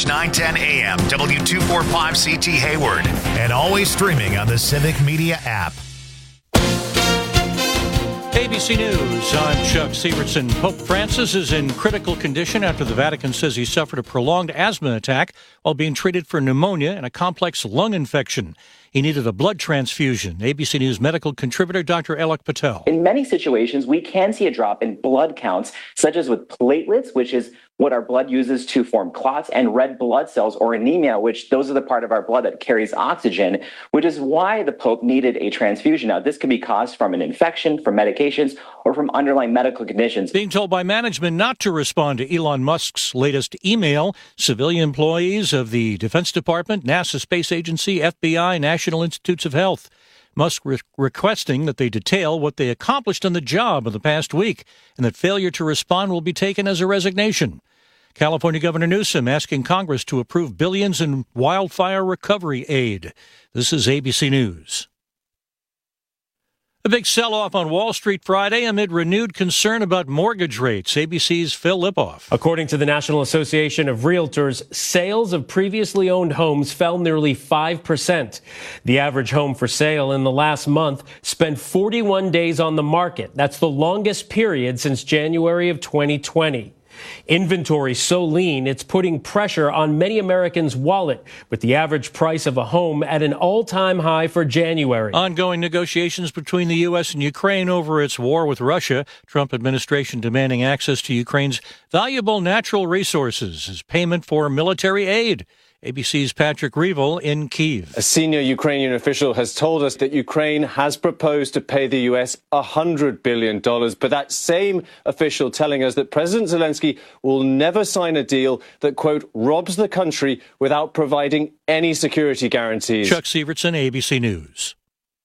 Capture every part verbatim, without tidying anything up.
News nine ten A M, W two forty-five C T Hayward, and always streaming on the Civic Media app. A B C News, I'm Chuck Sievertson. Pope Francis is in critical condition after the Vatican says he suffered a prolonged asthma attack while being treated for pneumonia and a complex lung infection. He needed a blood transfusion. A B C News medical contributor Doctor Alok Patel. In many situations, we can see a drop in blood counts, such as with platelets, which is what our blood uses to form clots, and red blood cells, or anemia, which those are the part of our blood that carries oxygen, which is why the Pope needed a transfusion. Now, this can be caused from an infection, from medications, or from underlying medical conditions. Being told by management not to respond to Elon Musk's latest email, civilian employees of the Defense Department, NASA Space Agency, F B I, National Institutes of Health, Musk re- requesting that they detail what they accomplished on the job in the past week, and that failure to respond will be taken as a resignation. California Governor Newsom asking Congress to approve billions in wildfire recovery aid. This is A B C News. A big sell-off on Wall Street Friday amid renewed concern about mortgage rates. A B C's Phil Lipoff. According to the National Association of Realtors, sales of previously owned homes fell nearly five percent. The average home for sale in the last month spent forty-one days on the market. That's the longest period since January of twenty twenty. Inventory so lean, it's putting pressure on many Americans' wallet, with the average price of a home at an all-time high for January. Ongoing negotiations between the U S and Ukraine over its war with Russia. Trump administration demanding access to Ukraine's valuable natural resources as payment for military aid. A B C's Patrick Reevell in Kyiv. A senior Ukrainian official has told us that Ukraine has proposed to pay the U S one hundred billion dollars. But that same official telling us that President Zelensky will never sign a deal that, quote, robs the country without providing any security guarantees. Chuck Sievertson, A B C News.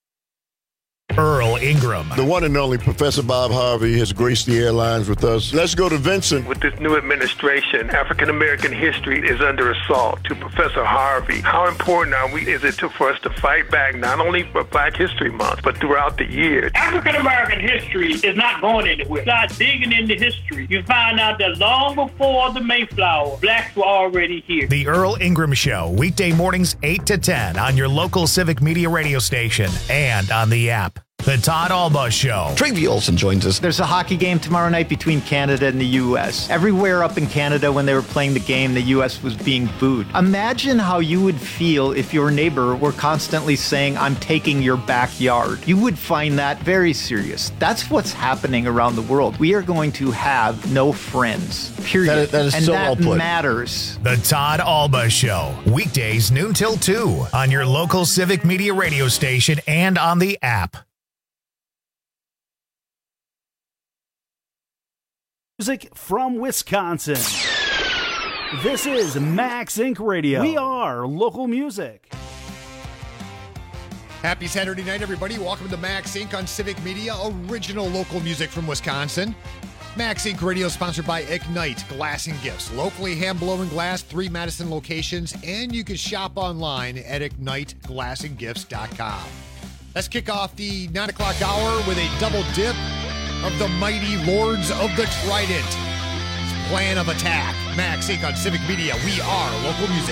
Earl Ingram. The one and only Professor Bob Harvey has graced the airlines with us. Let's go to Vincent. With this new administration, African-American history is under assault. To Professor Harvey, how important are we, is it to, for us to fight back, not only for Black History Month, but throughout the year? African-American history is not going anywhere. Start digging into history. You find out that long before the Mayflower, blacks were already here. The Earl Ingram Show, weekday mornings eight to ten on your local Civic Media radio station and on the app. The Todd Alba Show. Travie Olsen joins us. There's a hockey game tomorrow night between Canada and the U S. Everywhere up in Canada when they were playing the game, the U S was being booed. Imagine how you would feel if your neighbor were constantly saying, I'm taking your backyard. You would find that very serious. That's what's happening around the world. We are going to have no friends, period. That is, that is and so that well put. matters. The Todd Alba Show, weekdays noon till two on your local Civic Media radio station and on the app. Music from Wisconsin. This is Max Inc Radio. We are local music. Happy Saturday night, everybody. Welcome to Max Incorporated on Civic Media, original local music from Wisconsin. Max Incorporated Radio sponsored by Ignite Glass and Gifts. Locally hand-blown glass, three Madison locations, and you can shop online at ignite glass and gifts dot com. Let's kick off the nine o'clock hour with a double dip of the mighty Lords of the Trident. It's Plan of Attack. Max Incorporated on Civic Media. We are local music.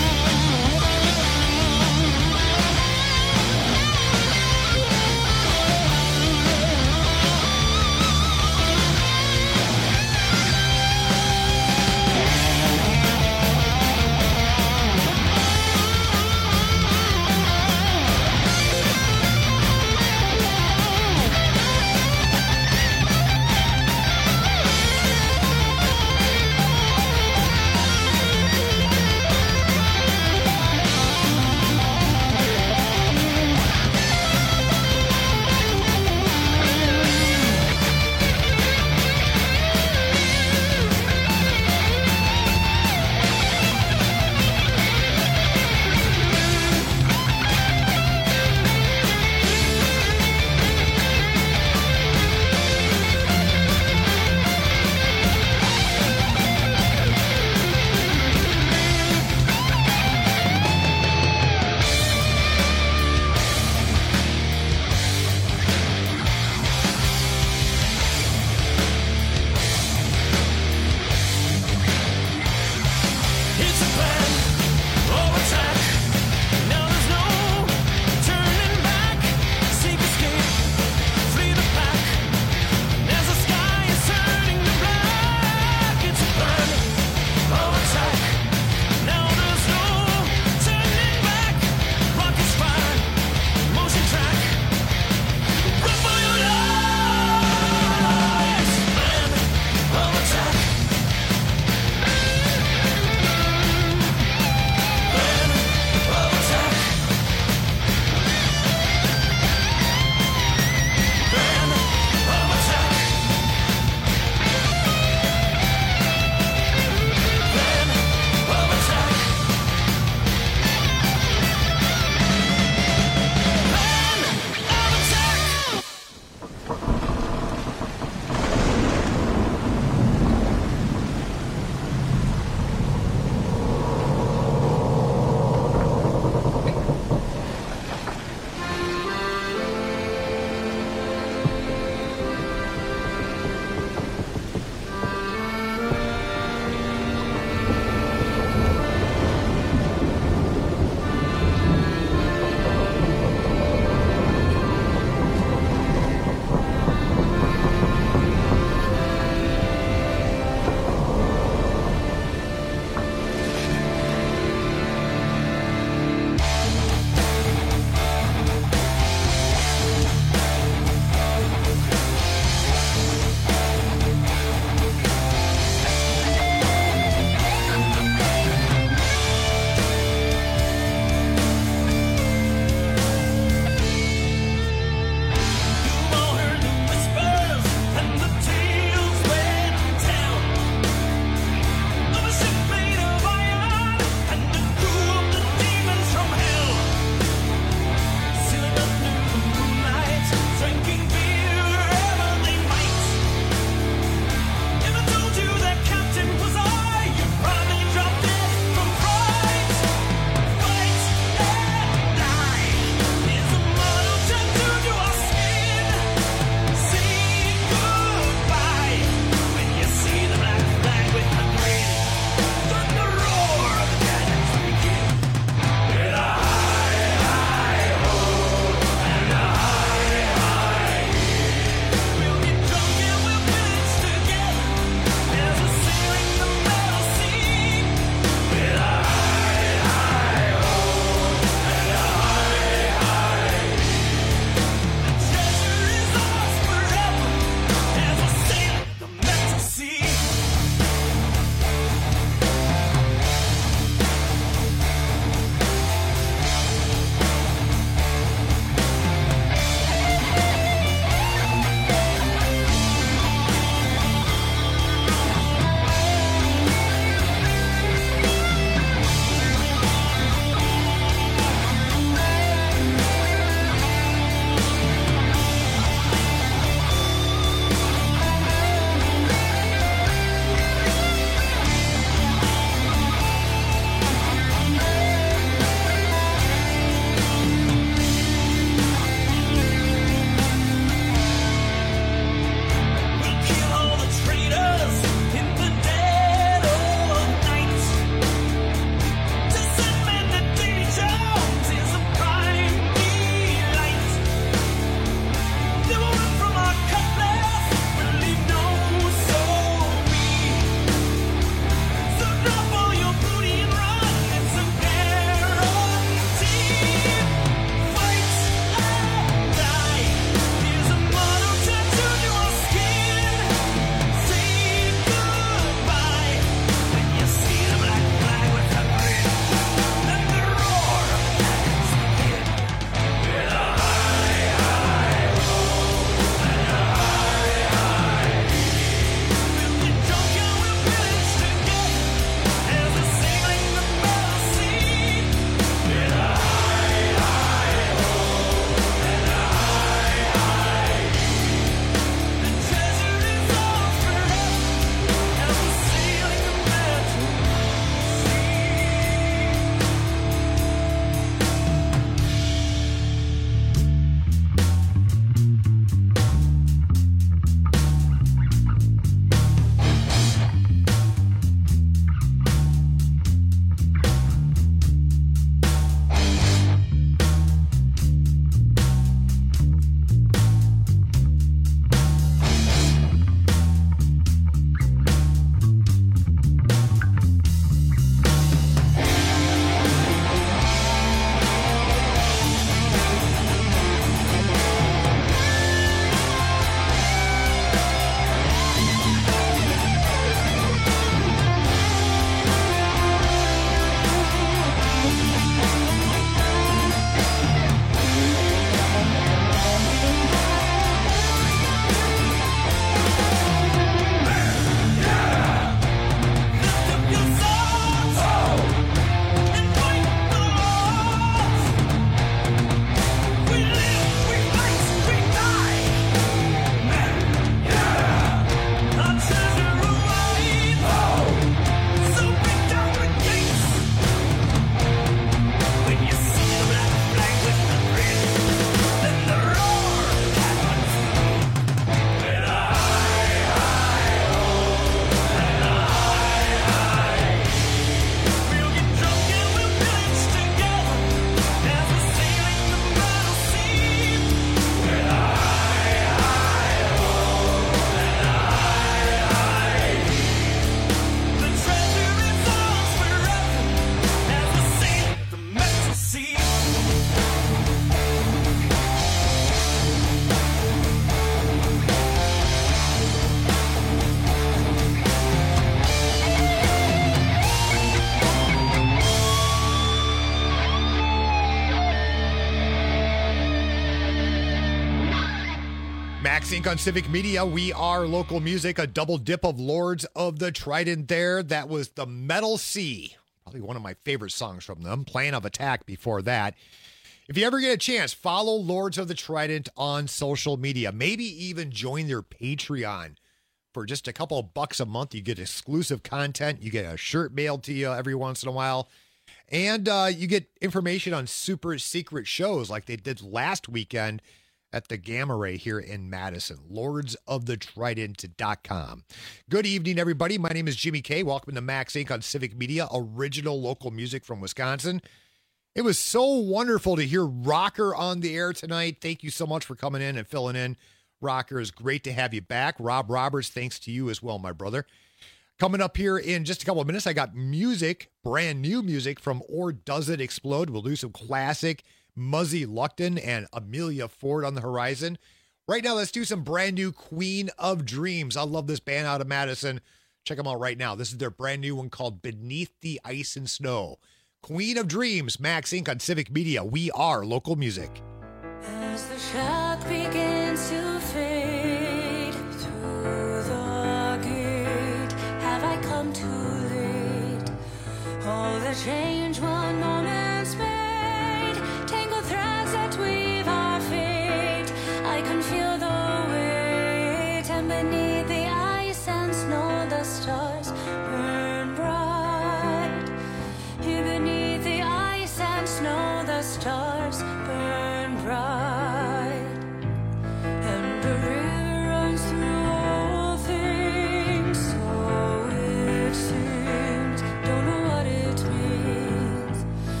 Max Incorporated on Civic Media. We are local music, a double dip of Lords of the Trident there. That was the Metal Sea. Probably one of my favorite songs from them. Plan of Attack before that. If you ever get a chance, follow Lords of the Trident on social media. Maybe even join their Patreon. For just a couple of bucks a month, you get exclusive content. You get a shirt mailed to you every once in a while. And uh, you get information on super secret shows like they did last weekend at the Gamma Ray here in Madison. lords of the trident dot com. Good evening, everybody. My name is Jimmy K. Welcome to Max Incorporated on Civic Media, original local music from Wisconsin. It was so wonderful to hear Rocker on the air tonight. Thank you so much for coming in and filling in. Rocker, is great to have you back. Rob Roberts, thanks to you as well, my brother. Coming up here in just a couple of minutes, I got music, brand new music from Or Does It Explode. We'll do some classic Muzzy Luckton and Amelia Ford on the horizon. Right now, let's do some brand new Queen of Dreams. I love this band out of Madison. Check them out right now. This is their brand new one called Beneath the Ice and Snow. Queen of Dreams, Max Incorporated on Civic Media. We are local music. As the shock begins to fade through the gate, have I come too late? All the change one moment's made, tangled threads that weave our fate. I can feel the weight, and beneath the ice and snow, the stars burn bright. Here beneath the ice and snow, the stars burn bright. And the river runs through all things, so it seems. Don't know what it means.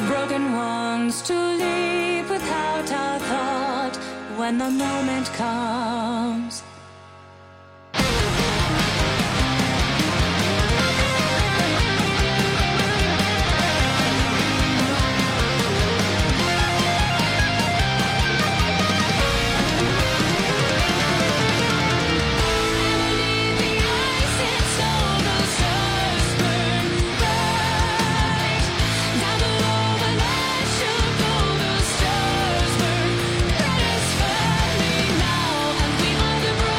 broken ones to leap without a thought when the moment comes. Stars burn bright as for me now, and we are the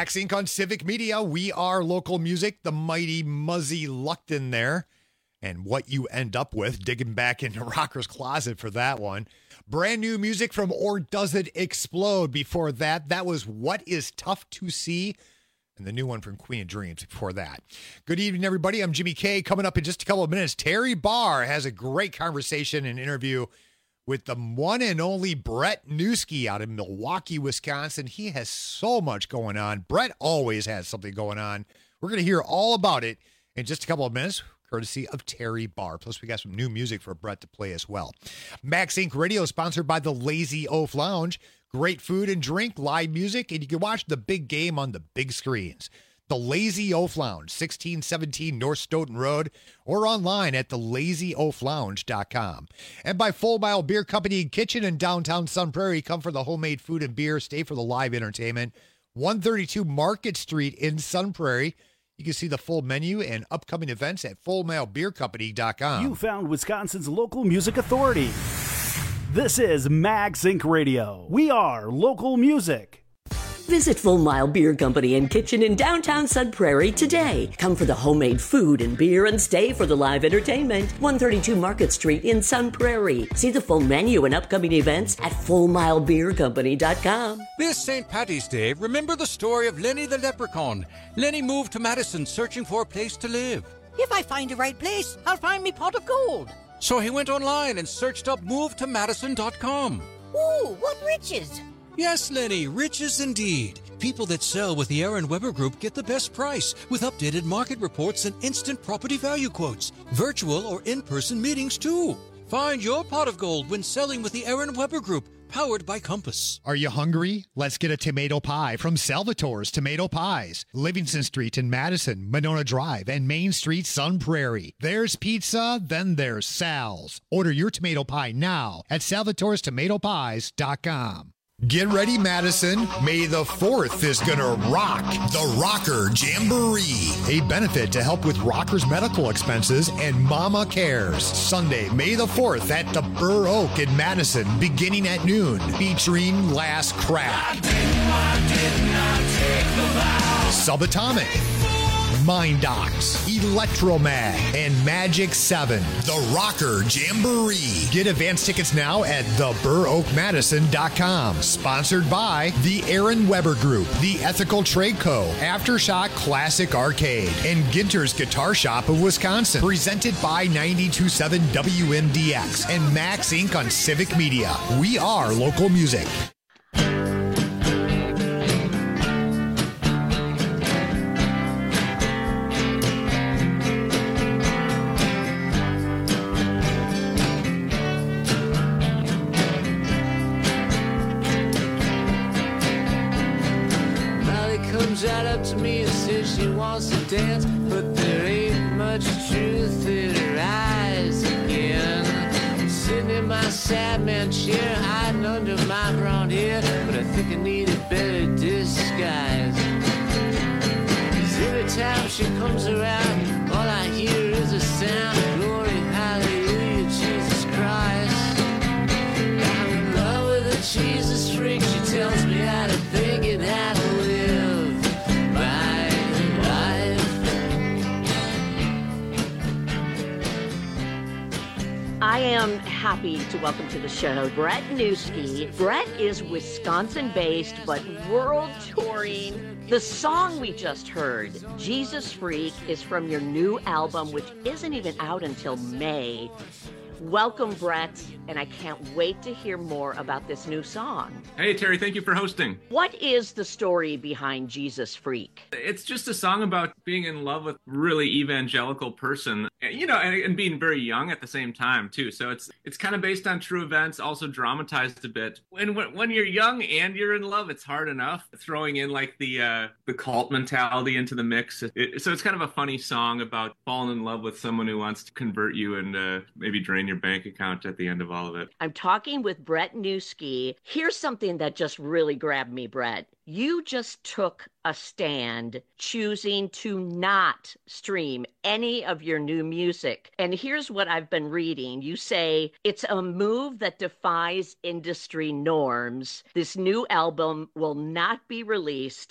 Max Incorporated on Civic Media. We are local music, the mighty Muzzy Luckton there. And what you end up with, digging back into Rocker's Closet for that one. Brand new music from Or Does It Explode. Before that, that was What Is Tough to See. And the new one from Queen of Dreams before that. Good evening, everybody. I'm Jimmy K. Coming up in just a couple of minutes, Terry Barr has a great conversation and interview with the one and only Brett Newski out in Milwaukee, Wisconsin. He has so much going on. Brett always has something going on. We're going to hear all about it in just a couple of minutes, courtesy of Terry Barr. Plus, we got some new music for Brett to play as well. Max Incorporated Radio, sponsored by the Lazy Oaf Lounge. Great food and drink, live music, and you can watch the big game on the big screens. The Lazy Oaf Lounge, sixteen seventeen North Stoughton Road, or online at the lazy oaf lounge dot com. And by Full Mile Beer Company and Kitchen in downtown Sun Prairie. Come for the homemade food and beer. Stay for the live entertainment. one thirty-two Market Street in Sun Prairie. You can see the full menu and upcoming events at full mile beer company dot com. You found Wisconsin's local music authority. This is Max Incorporated Radio. We are local music. Visit Full Mile Beer Company and Kitchen in downtown Sun Prairie today. Come for the homemade food and beer and stay for the live entertainment. one thirty-two Market Street in Sun Prairie. See the full menu and upcoming events at full mile beer company dot com. This Saint Patty's Day, remember the story of Lenny the Leprechaun. Lenny moved to Madison searching for a place to live. If I find the right place, I'll find me pot of gold. So he went online and searched up move to madison dot com. Ooh, what riches! Yes, Lenny, riches indeed. People that sell with the Aaron Weber Group get the best price with updated market reports and instant property value quotes. Virtual or in-person meetings, too. Find your pot of gold when selling with the Aaron Weber Group, powered by Compass. Are you hungry? Let's get a tomato pie from Salvatore's Tomato Pies. Livingston Street in Madison, Monona Drive, and Main Street, Sun Prairie. There's pizza, then there's Sal's. Order your tomato pie now at salvatores tomato pies dot com. Get ready, Madison. May the fourth is going to rock the Rocker Jamboree, a benefit to help with rockers' medical expenses and Mama Cares. Sunday, May the fourth at the Burr Oak in Madison, beginning at noon, featuring Last Crack, Subatomic, Mind Docs, Electromag, and Magic seven. The Rocker Jamboree. Get advance tickets now at the burr oak madison dot com. Sponsored by the Aaron Weber Group, the Ethical Trade Co., Aftershock Classic Arcade, and Ginter's Guitar Shop of Wisconsin. Presented by ninety-two point seven W M D X and Max Incorporated on Civic Media. We are local music. Right up to me and says she wants to dance, but there ain't much truth in her eyes again. Sitting in my sad man chair, hiding under my brown hair, but I think I need a better disguise. 'Cause every time she comes around, all I hear is a sound of glory, hallelujah, Jesus Christ. I'm in love with a Jesus freak, she tells me how to think and how to live. I am happy to welcome to the show Brett Newski. Brett is Wisconsin-based, but world touring. The song we just heard, Jesus Freak, is from your new album, which isn't even out until May. Welcome, Brett, and I can't wait to hear more about this new song. Hey, Terry, thank you for hosting. What is the story behind Jesus Freak? It's just a song about being in love with a really evangelical person, you know, and, and being very young at the same time, too. So it's it's kind of based on true events, also dramatized a bit. When when, when you're young and you're in love, it's hard enough throwing in, like, the uh, the cult mentality into the mix. It, so it's kind of a funny song about falling in love with someone who wants to convert you and uh, maybe drain your bank account at the end of all of it. I'm talking with Brett Newski. Here's something that just really grabbed me, Brett. You just took a stand choosing to not stream any of your new music. And here's what I've been reading. You say, it's a move that defies industry norms. This new album will not be released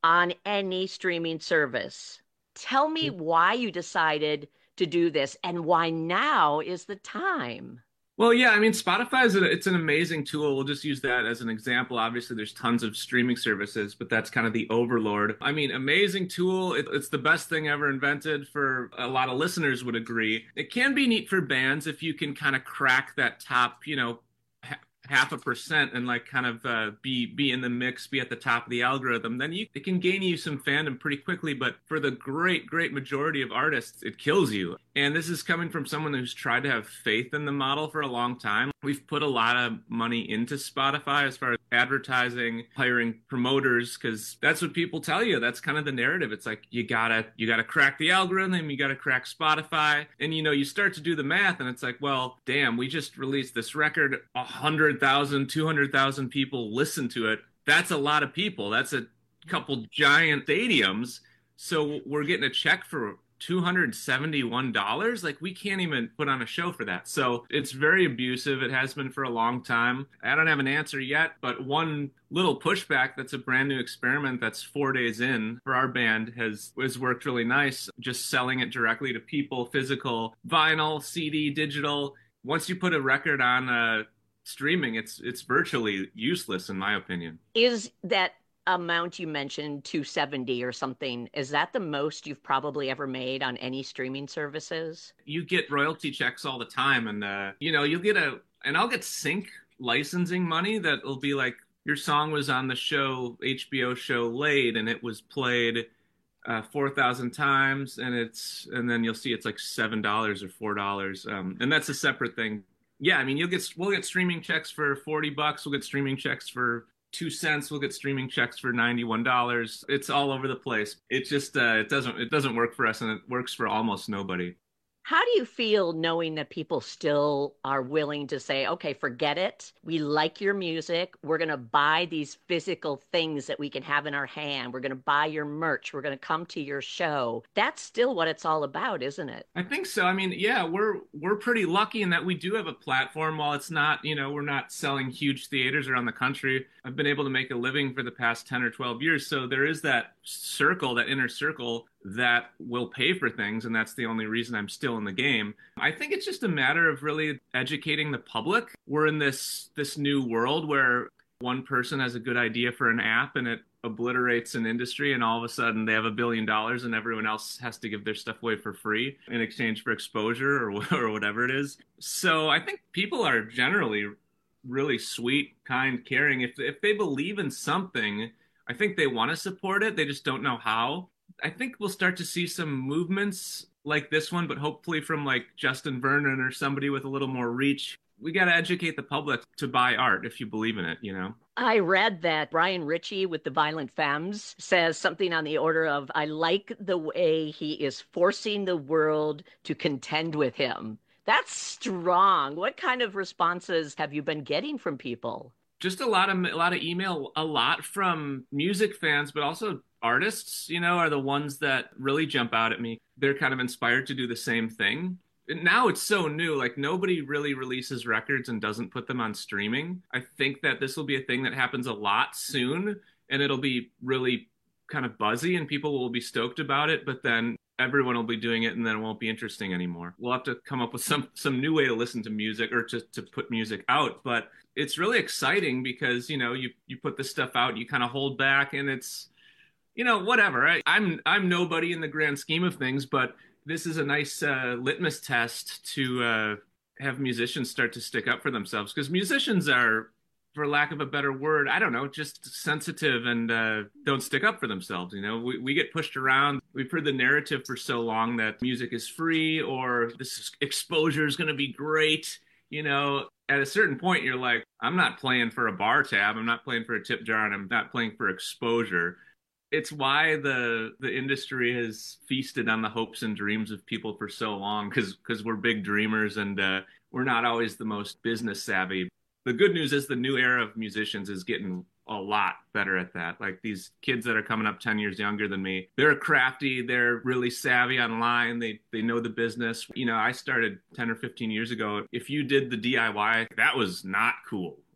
on any streaming service. Tell me why you decided to do this and why now is the time. Well, yeah, I mean, Spotify is a, it's an amazing tool. We'll just use that as an example. Obviously, there's tons of streaming services, but that's kind of the overlord. I mean, amazing tool. It, it's the best thing ever invented. For a lot of listeners would agree. It can be neat for bands if you can kind of crack that top, you know, half a percent and like kind of uh, be be in the mix, be at the top of the algorithm, then you it can gain you some fandom pretty quickly. But for the great, great majority of artists, it kills you. And this is coming from someone who's tried to have faith in the model for a long time. We've put a lot of money into Spotify as far as advertising, hiring promoters, because that's what people tell you. That's kind of the narrative. It's like, you gotta, you gotta crack the algorithm, you gotta crack Spotify. And, you know, you start to do the math and it's like, well, damn, we just released this record, one hundred thousand, two hundred thousand people listen to it. That's a lot of people. That's a couple giant stadiums. So we're getting a check for two hundred seventy-one dollars. Like, we can't even put on a show for that. So it's very abusive. It has been for a long time. I don't have an answer yet, but one little pushback that's a brand new experiment that's four days in for our band has, has worked really nice. Just selling it directly to people, physical, vinyl, C D, digital. Once you put a record on uh, streaming, it's it's virtually useless, in my opinion. Is that amount you mentioned, two hundred seventy or something, is that the most you've probably ever made on any streaming services? You get royalty checks all the time, and uh you know, you'll get a and I'll get sync licensing money that will be like, your song was on the show, H B O show Laid, and it was played uh four thousand times, and it's and then you'll see it's like seven dollars or four dollars, um and that's a separate thing. Yeah, I mean, you'll get we'll get streaming checks for forty bucks, we'll get streaming checks for two cents, we'll get streaming checks for ninety-one dollars. It's all over the place. It just uh, it doesn't it doesn't work for us, and it works for almost nobody. How do you feel knowing that people still are willing to say, okay, forget it. We like your music. We're going to buy these physical things that we can have in our hand. We're going to buy your merch. We're going to come to your show. That's still what it's all about, isn't it? I think so. I mean, yeah, we're we're pretty lucky in that we do have a platform. While it's not, you know, we're not selling huge theaters around the country. I've been able to make a living for the past ten or twelve years. So there is that circle, that inner circle that will pay for things, and that's the only reason I'm still in the game. I think it's just a matter of really educating the public. We're in this this new world where one person has a good idea for an app and it obliterates an industry, and all of a sudden they have a billion dollars and everyone else has to give their stuff away for free in exchange for exposure or, or whatever it is. So I think people are generally really sweet, kind, caring. If if they believe in something, I think they want to support it. They just don't know how. I think we'll start to see some movements like this one, but hopefully from like Justin Vernon or somebody with a little more reach. We got to educate the public to buy art if you believe in it, you know? I read that Brian Ritchie with the Violent Femmes says something on the order of, I like the way he is forcing the world to contend with him. That's strong. What kind of responses have you been getting from people? Just a lot of a lot of email, a lot from music fans, but also artists, you know, are the ones that really jump out at me. They're kind of inspired to do the same thing. And now it's so new, like nobody really releases records and doesn't put them on streaming. I think that this will be a thing that happens a lot soon, and it'll be really kind of buzzy and people will be stoked about it, but then everyone will be doing it and then it won't be interesting anymore. We'll have to come up with some some new way to listen to music or to, to put music out. But it's really exciting because, you know, you, you put this stuff out, you kind of hold back, and it's, you know, whatever. I, I'm I'm nobody in the grand scheme of things, but this is a nice uh, litmus test to uh, have musicians start to stick up for themselves, because musicians are, for lack of a better word, I don't know, just sensitive and uh, don't stick up for themselves. You know, we, we get pushed around. We've heard the narrative for so long that music is free or this exposure is going to be great. You know, at a certain point, you're like, I'm not playing for a bar tab. I'm not playing for a tip jar, and I'm not playing for exposure. It's why the the industry has feasted on the hopes and dreams of people for so long, because because we're big dreamers, and uh, we're not always the most business savvy. The good news is the new era of musicians is getting a lot better at that. Like these kids that are coming up ten years younger than me, they're crafty, they're really savvy online, they they know the business. You know, I started ten or fifteen years ago. If you did the D I Y, that was not cool.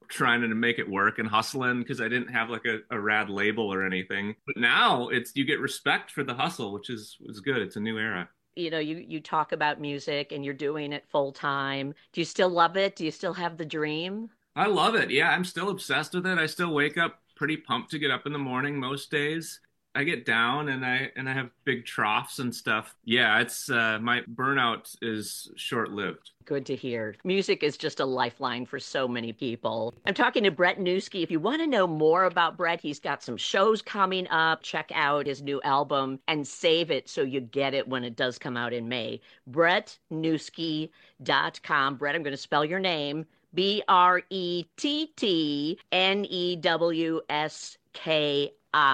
trying to make it work and hustling because I didn't have like a, a rad label or anything. But now it's you get respect for the hustle, which is is good. It's a new era. You know, you, you talk about music and you're doing it full time. Do you still love it? Do you still have the dream? I love it. Yeah, I'm still obsessed with it. I still wake up pretty pumped to get up in the morning most days. I get down and I and I have big troughs and stuff. Yeah, it's uh, my burnout is short-lived. Good to hear. Music is just a lifeline for so many people. I'm talking to Brett Newski. If you want to know more about Brett, he's got some shows coming up. Check out his new album and save it so you get it when it does come out in May. brett newski dot com. Brett, I'm going to spell your name. B R E T T N E W S K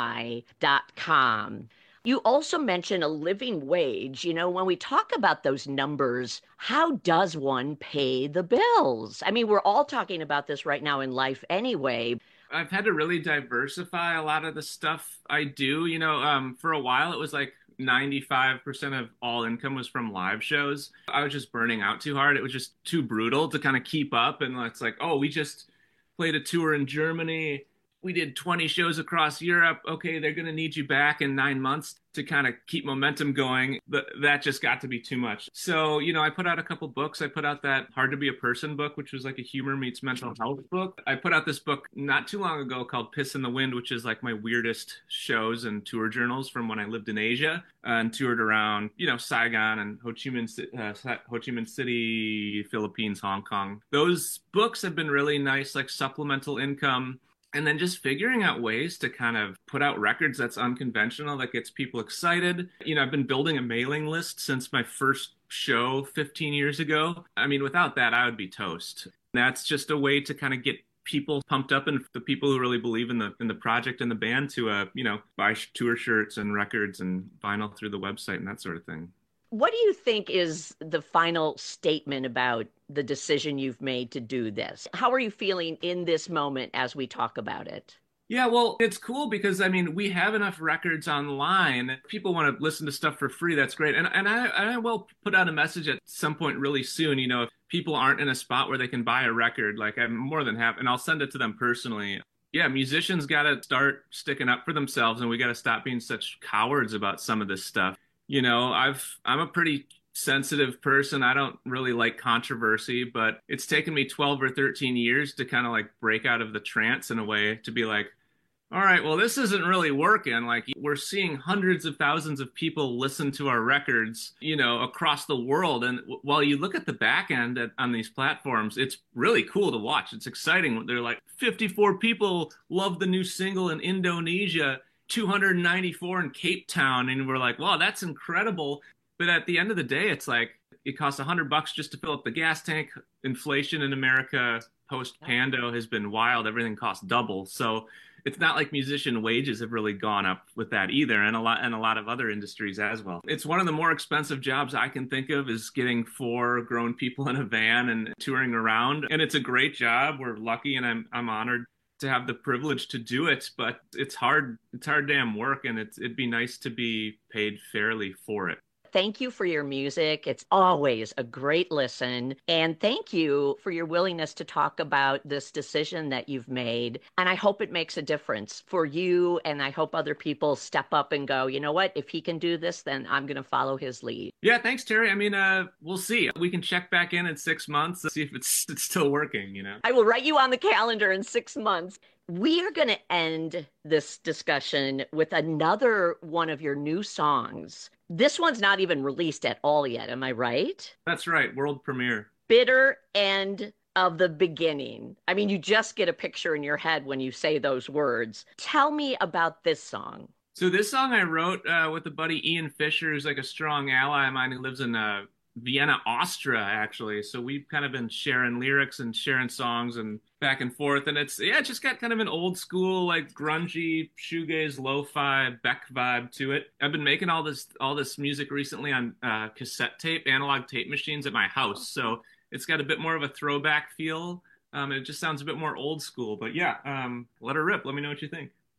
I dot com. You also mentioned a living wage. You know, when we talk about those numbers, how does one pay the bills? I mean, we're all talking about this right now in life anyway. I've had to really diversify a lot of the stuff I do. You know, um, for a while it was like ninety-five percent of all income was from live shows. I was just burning out too hard. It was just too brutal to kind of keep up. And it's like, oh, we just played a tour in Germany. We did twenty shows across Europe. Okay, they're going to need you back in nine months to kind of keep momentum going. But that just got to be too much. So, you know, I put out a couple books. I put out that Hard to Be a Person book, which was like a humor meets mental health book. I put out this book not too long ago called Piss in the Wind, which is like my weirdest shows and tour journals from when I lived in Asia and toured around, you know, Saigon and Ho Chi Minh, uh, Ho Chi Minh City, Philippines, Hong Kong. Those books have been really nice, like supplemental income. And then just figuring out ways to kind of put out records that's unconventional, that gets people excited. You know, I've been building a mailing list since my first show fifteen years ago. I mean, without that, I would be toast. That's just a way to kind of get people pumped up and the people who really believe in the in the project and the band to, uh, you know, buy tour shirts and records and vinyl through the website and that sort of thing. What do you think is the final statement about the decision you've made to do this? How are you feeling in this moment as we talk about it? Yeah, well, it's cool because, I mean, we have enough records online. People want to listen to stuff for free. That's great. And and I, I will put out a message at some point really soon. You know, if people aren't in a spot where they can buy a record, like I'm more than happy, and I'll send it to them personally. Yeah, musicians got to start sticking up for themselves, and we got to stop being such cowards about some of this stuff. You know, I've I'm a pretty sensitive person. I don't really like controversy, but it's taken me twelve or thirteen years to kind of like break out of the trance in a way to be like, all right, well, this isn't really working. Like, we're seeing hundreds of thousands of people listen to our records, you know, across the world. And w- while you look at the back end at, on these platforms, it's really cool to watch. It's exciting. They're like fifty-four people love the new single in Indonesia, two hundred ninety-four in Cape Town. And we're like, wow, that's incredible. But at the end of the day, it's like it costs a hundred bucks just to fill up the gas tank. Inflation in America post Pando has been wild. Everything costs double. So it's not like musician wages have really gone up with that either, and a lot and a lot of other industries as well. It's one of the more expensive jobs I can think of is getting four grown people in a van and touring around. And it's a great job. We're lucky, and I'm I'm honored to have the privilege to do it, but it's hard. It's hard damn work, and it's it'd be nice to be paid fairly for it. Thank you for your music. It's always a great listen. And thank you for your willingness to talk about this decision that you've made. And I hope it makes a difference for you. And I hope other people step up and go, you know what, if he can do this, then I'm going to follow his lead. Yeah, thanks, Terry. I mean, uh, we'll see. We can check back in in six months and see if it's, it's still working, you know? I will write you on the calendar in six months. We are going to end this discussion with another one of your new songs. This one's not even released at all yet. Am I right? That's right. World premiere. Bitter End of the Beginning. I mean, you just get a picture in your head when you say those words. Tell me about this song. So this song I wrote uh, with a buddy, Ian Fisher, who's like a strong ally of mine who lives in uh, Vienna, Austria, actually. So we've kind of been sharing lyrics and sharing songs and back and forth. And it's, yeah, it's just got kind of an old school, like grungy, shoegaze, lo-fi, Beck vibe to it. I've been making all this all this music recently on uh, cassette tape, analog tape machines at my house. So it's got a bit more of a throwback feel. Um, it just sounds a bit more old school. But yeah, um, let her rip. Let me know what you think.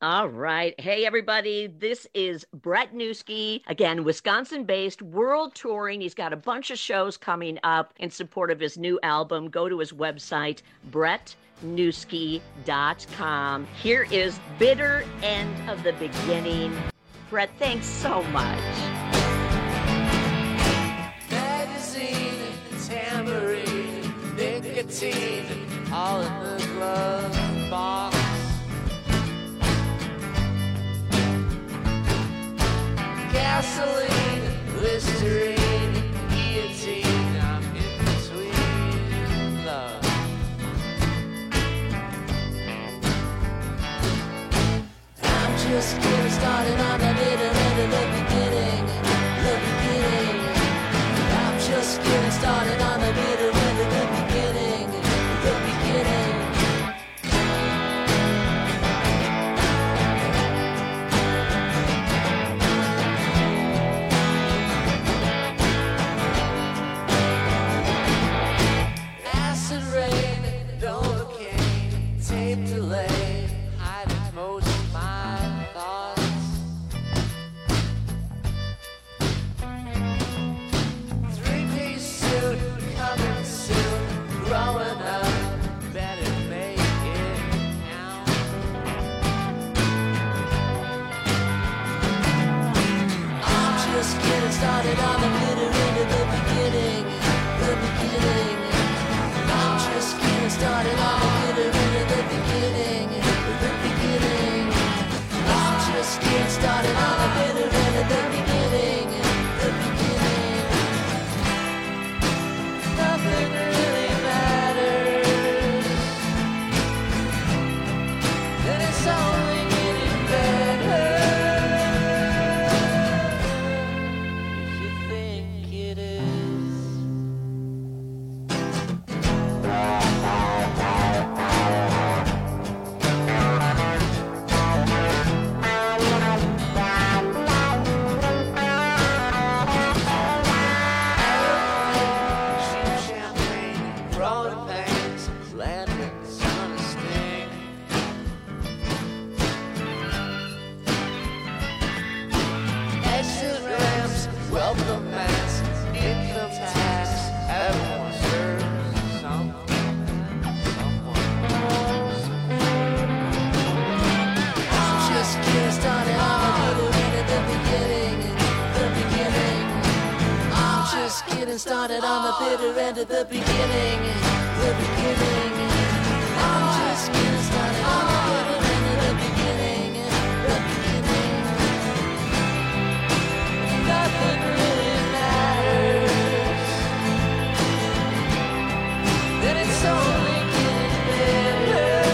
All right. Hey, everybody. This is Brett Newski, again, Wisconsin-based, world touring. He's got a bunch of shows coming up in support of his new album. Go to his website, brett newski dot com. Here is Bitter End of the Beginning. Brett, thanks so much. Magazine, tambourine, nicotine, all in the glove box. Gasoline, Listerine, guillotine, I'm in between love. I'm just getting started on the bitter end of the beginning, the beginning. I'm just getting started on the bitter end of the beginning, the beginning. Delay, hiding most of my thoughts. Three-piece suit coming soon, growing up, better make it count. I'm just getting started on the bitter end of the beginning, the beginning. I'm just getting started on the bitter end of the beginning, the beginning. I'm just getting started on the bitter end of the beginning, the beginning. Nothing really matters, and it's only getting better. If you think it is. Welcome mass, income tax, everyone serves someone, someone. I'm just getting started on the bitter end of the beginning, the beginning. I'm just getting started on the bitter end of the beginning, the beginning. I'm just getting started on the bitter end of the beginning, the beginning. Nothing really matters, then it's only getting better.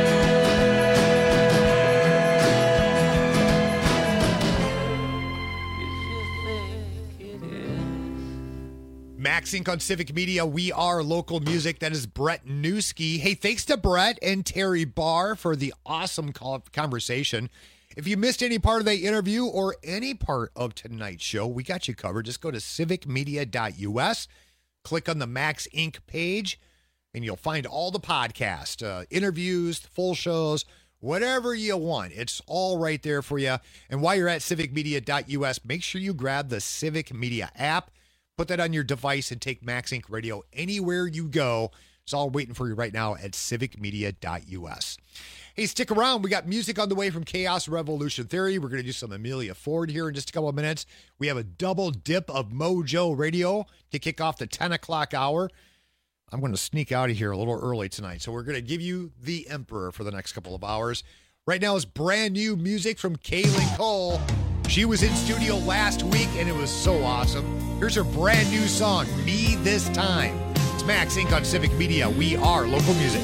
If you think it is. Max Inc on Civic Media. We are local music. That is Brett Newski. Hey, thanks to Brett and Terry Barr for the awesome conversation. If you missed any part of the interview or any part of tonight's show, we got you covered. Just go to civic media dot u s, click on the Max Incorporated page, and you'll find all the podcasts, uh, interviews, full shows, whatever you want. It's all right there for you. And while you're at civic media dot u s, make sure you grab the Civic Media app, put that on your device, and take Max Incorporated Radio anywhere you go. It's all waiting for you right now at civic media dot u s. Hey, stick around. We got music on the way from Chaos Revolution Theory. We're going to do some Amelia Ford here in just a couple of minutes. We have a double dip of Mojo Radio to kick off the ten o'clock hour. I'm going to sneak out of here a little early tonight, so we're going to give you the Emperor for the next couple of hours. Right now is brand new music from Kaylin Cole. She was in studio last week, and it was so awesome. Here's her brand new song, Me This Time. It's Max Incorporated on Civic Media. We are local music.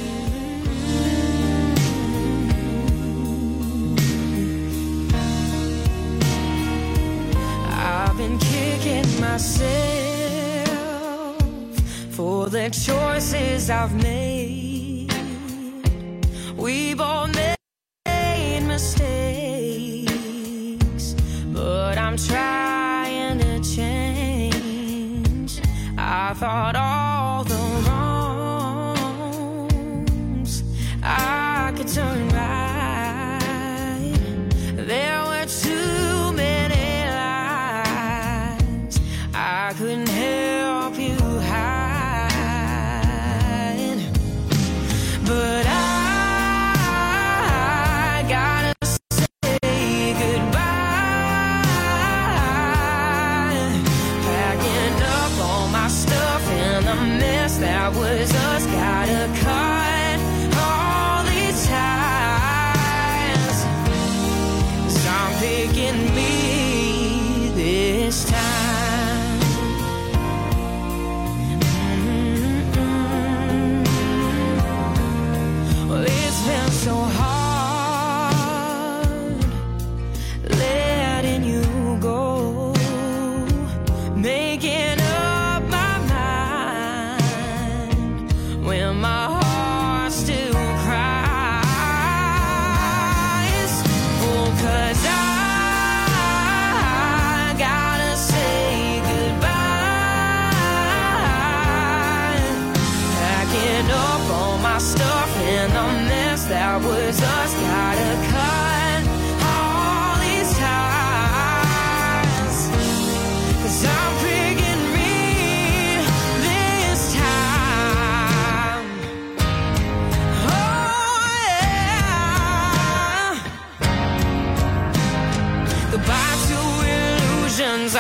I've been kicking myself for the choices I've made. We've all made mistakes, but I'm trying to change. I thought all the wrongs I could turn right.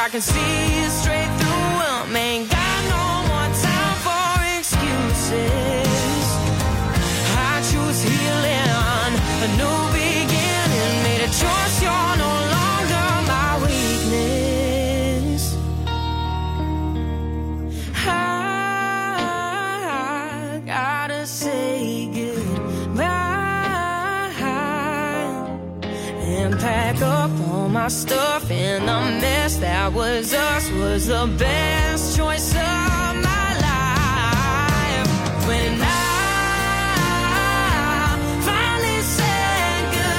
I can see straight through them. Ain't got no more time for excuses. I choose healing, a new beginning. Made a choice, you're no longer my weakness. I gotta say goodbye and pack up all my stuff, and the mess that was us was the best choice of my life. When I finally said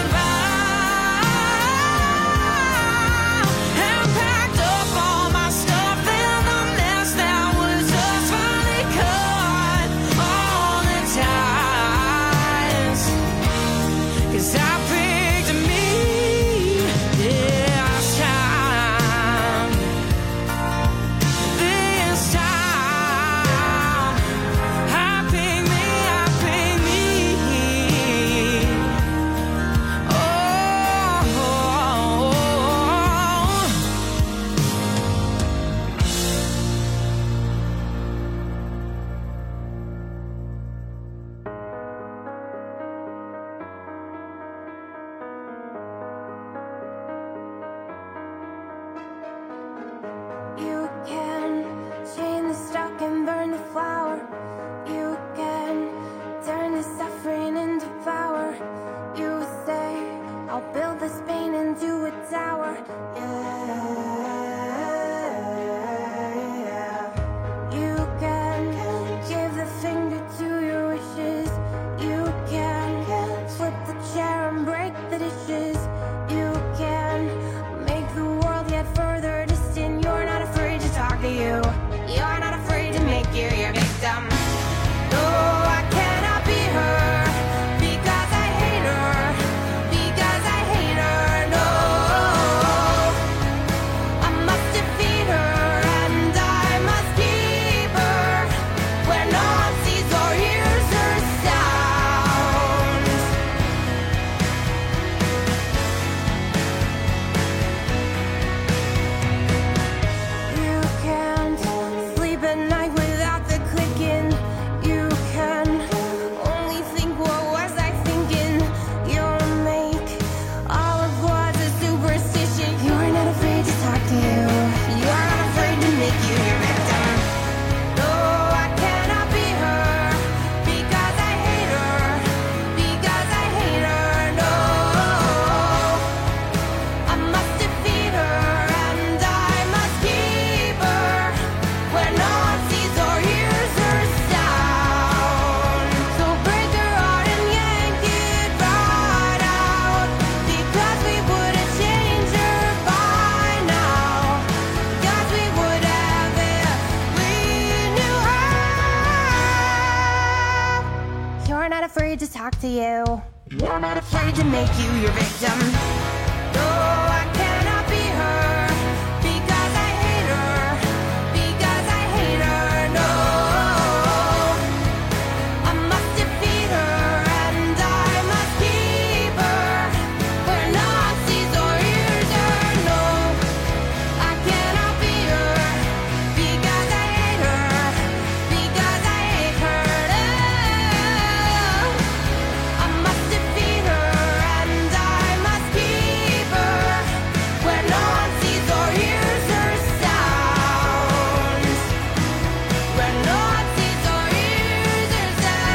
goodbye and packed up all my stuff, and the mess that was us finally cut all the ties. 'Cause I picked me this time. This time I picked me, I picked me. Oh, oh, oh. You can chain the stock and burn the flower. You can turn the suffering into power. You say, I'll build this pain into a tower. Yeah. You can give the finger to your wishes. You can flip the chair and break the dishes. You can make the world yet further distant. You're not afraid to talk to you. You're not afraid to make you your victim. No, I cannot be her because I hate her. Because I hate her. No, I must defeat her and I must keep her where no one sees or hears her sound. You can't sleep at night without the clicking. You can only think, what was I thinking? You'll make all of what's a superstition. You're not afraid to talk to you. You're not afraid to make you your victim. No, I cannot be her because I hate her. Because I hate her. No, I must defeat her and I must keep her where no one sees or hears her sound. So break her heart and yank it right out, because we would have changed her by now. Because we would have if we knew her. You're not afraid to talk to you. You're not afraid to make you your victim. No, I cannot be her because I hate her. Because I hate her. No, I must defeat her and I must keep her where no one sees or hears her. No, I cannot be her because I hate her. Because I hate her. No, I must defeat her and I must keep her where no one sees or hears her sounds. Where no one sees or hears her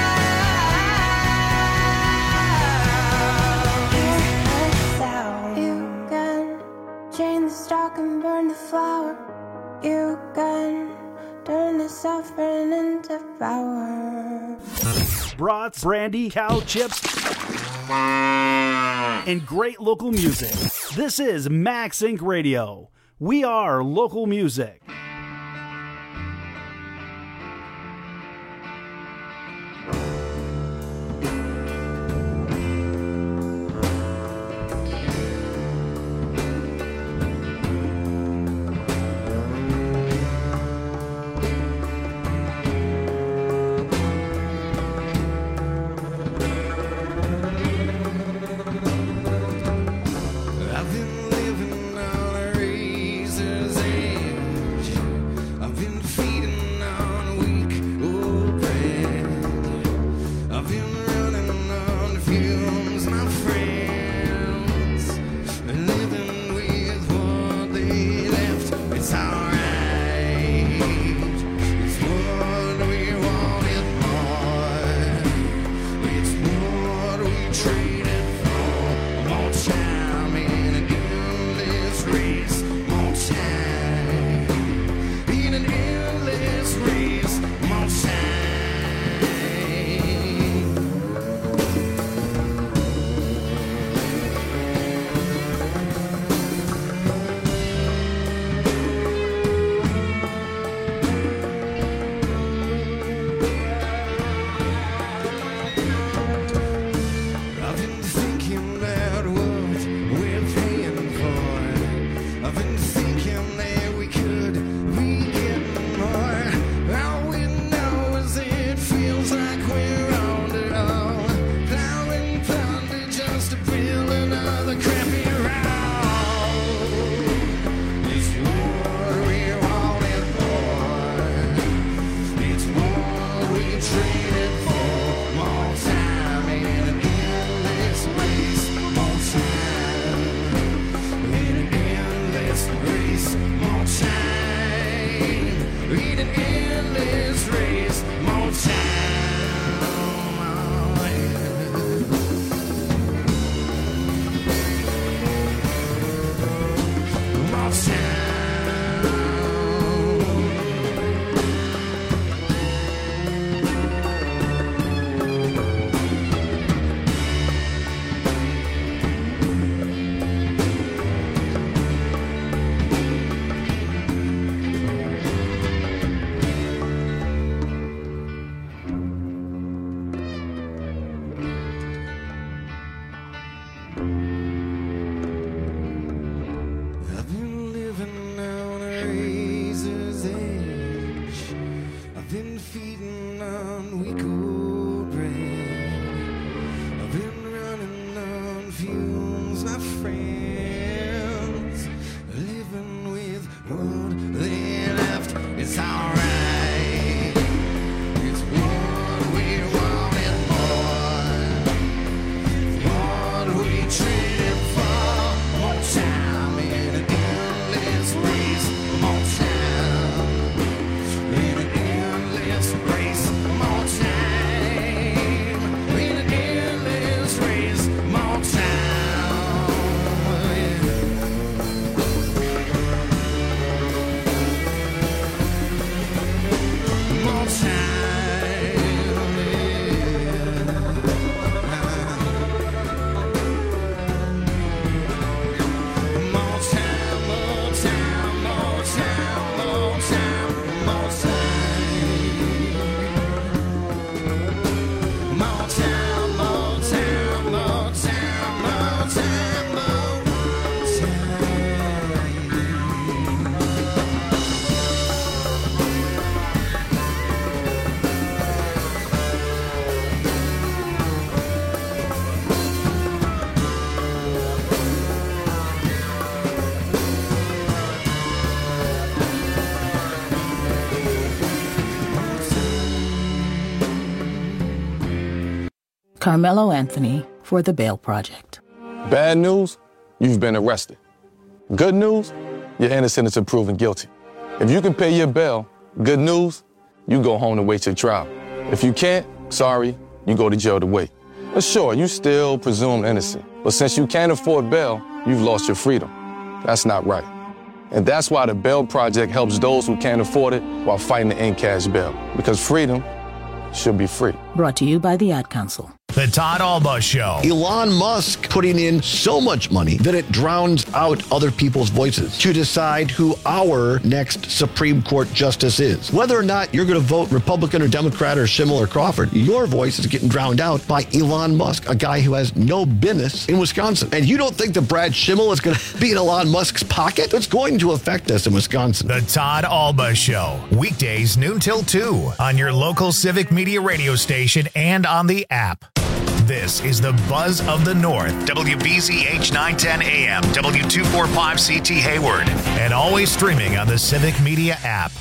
sounds. You can chain the stock and burn the flower. You can turn the suffering into power. Brats, brandy, cow chips, and great local music. This is Max Inc Radio. We are local music. I've been living on a razor's edge. I've been living on a razor's edge. I've been feeding on weak old bread. I've been running on fumes, my friends. Living with what they left. It's alright. It's what we wanted more. What we traded for. More time in an endless race. More time in an endless race. More time in an endless race. More time. More Carmelo Anthony for The Bail Project. Bad news, you've been arrested. Good news, you're innocent until proven guilty. If you can pay your bail, good news, you go home to wait your trial. If you can't, sorry, you go to jail to wait. But sure, you still presumed innocent. But since you can't afford bail, you've lost your freedom. That's not right. And that's why the Bail Project helps those who can't afford it while fighting to end cash bail. Because freedom should be free. Brought to you by the Ad Council. The Todd Alba Show. Elon Musk putting in so much money that it drowns out other people's voices to decide who our next Supreme Court justice is. Whether or not you're going to vote Republican or Democrat or Schimmel or Crawford, your voice is getting drowned out by Elon Musk, a guy who has no business in Wisconsin. And you don't think that Brad Schimmel is going to be in Elon Musk's pocket? It's going to affect us in Wisconsin. The Todd Alba Show. Weekdays noon till two on your local Civic Media radio station and on the app. This is the Buzz of the North. W B Z H nine ten A M, W two forty-five C T Hayward, and always streaming on the Civic Media app.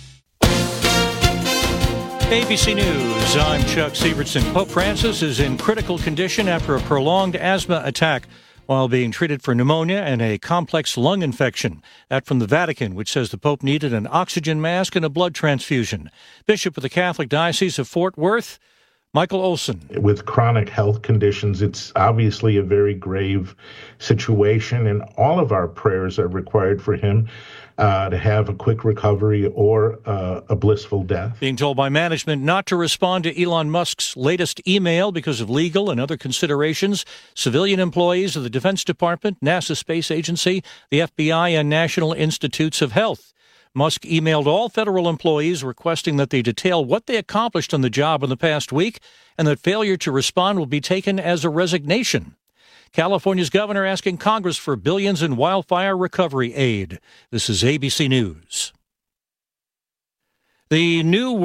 A B C News, I'm Chuck Sievertson. Pope Francis is in critical condition after a prolonged asthma attack while being treated for pneumonia and a complex lung infection. That from the Vatican, which says the Pope needed an oxygen mask and a blood transfusion. Bishop of the Catholic Diocese of Fort Worth, Michael Olson. With chronic health conditions, it's obviously a very grave situation, and all of our prayers are required for him uh, to have a quick recovery or uh, a blissful death. Being told by management not to respond to Elon Musk's latest email because of legal and other considerations. Civilian employees of the Defense Department, NASA Space Agency, the F B I, and National Institutes of Health. Musk emailed all federal employees requesting that they detail what they accomplished on the job in the past week and that failure to respond will be taken as a resignation. California's governor asking Congress for billions in wildfire recovery aid. This is A B C News. The new